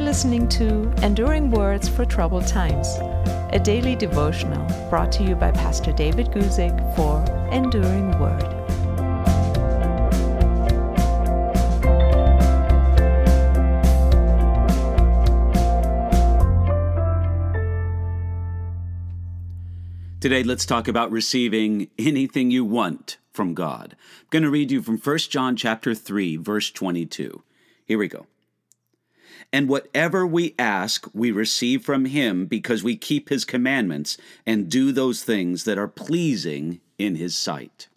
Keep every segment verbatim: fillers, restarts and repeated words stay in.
listening to Enduring Words for Troubled Times, a daily devotional brought to you by Pastor David Guzik for Enduring Word. Today, let's talk about receiving anything you want from God. I'm going to read you from First John chapter three, verse twenty-two. Here we go. And whatever we ask, we receive from him because we keep his commandments and do those things that are pleasing in his sight.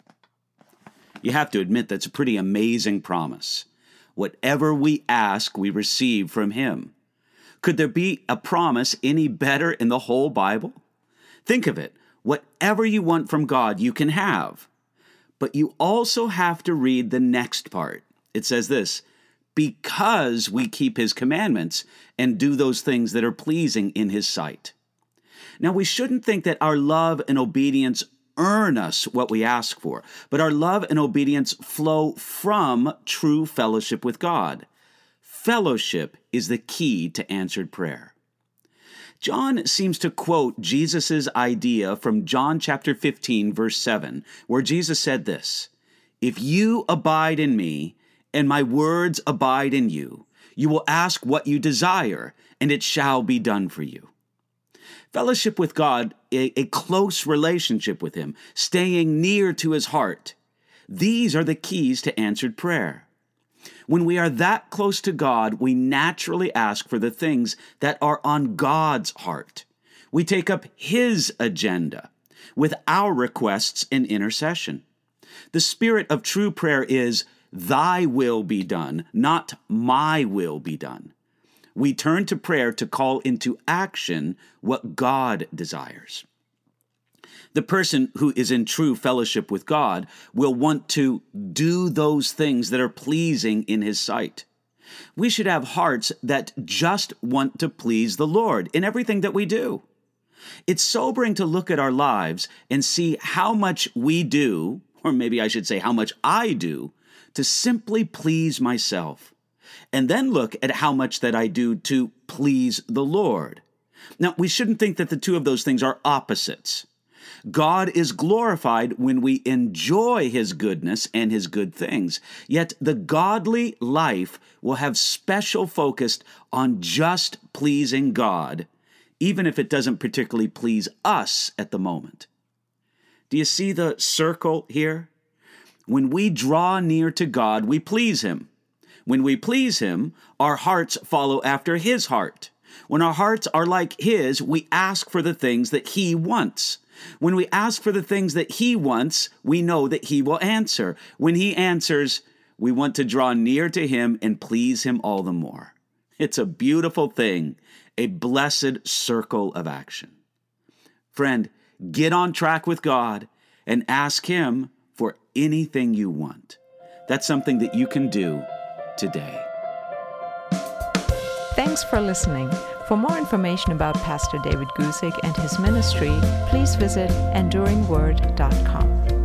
You have to admit that's a pretty amazing promise. Whatever we ask, we receive from him. Could there be a promise any better in the whole Bible? Think of it. Whatever you want from God, you can have. But you also have to read the next part. It says this, because we keep his commandments and do those things that are pleasing in his sight. Now, we shouldn't think that our love and obedience earn us what we ask for, but our love and obedience flow from true fellowship with God. Fellowship is the key to answered prayer. John seems to quote Jesus' idea from John chapter fifteen, verse seven, where Jesus said this, "If you abide in me, and my words abide in you, you will ask what you desire, and it shall be done for you." Fellowship with God, a, a close relationship with him, staying near to his heart. These are the keys to answered prayer. When we are that close to God, we naturally ask for the things that are on God's heart. We take up his agenda with our requests and intercession. The spirit of true prayer is, thy will be done, not my will be done. We turn to prayer to call into action what God desires. The person who is in true fellowship with God will want to do those things that are pleasing in his sight. We should have hearts that just want to please the Lord in everything that we do. It's sobering to look at our lives and see how much we do, or maybe I should say how much I do, to simply please myself, and then look at how much that I do to please the Lord. Now, we shouldn't think that the two of those things are opposites. God is glorified when we enjoy his goodness and his good things, yet the godly life will have special focus on just pleasing God, even if it doesn't particularly please us at the moment. Do you see the circle here? When we draw near to God, we please him. When we please him, our hearts follow after his heart. When our hearts are like his, we ask for the things that he wants. When we ask for the things that he wants, we know that he will answer. When he answers, we want to draw near to him and please him all the more. It's a beautiful thing, a blessed circle of action. Friend, get on track with God and ask him for anything you want. That's something that you can do today. Thanks for listening. For more information about Pastor David Guzik and his ministry, please visit enduring word dot com.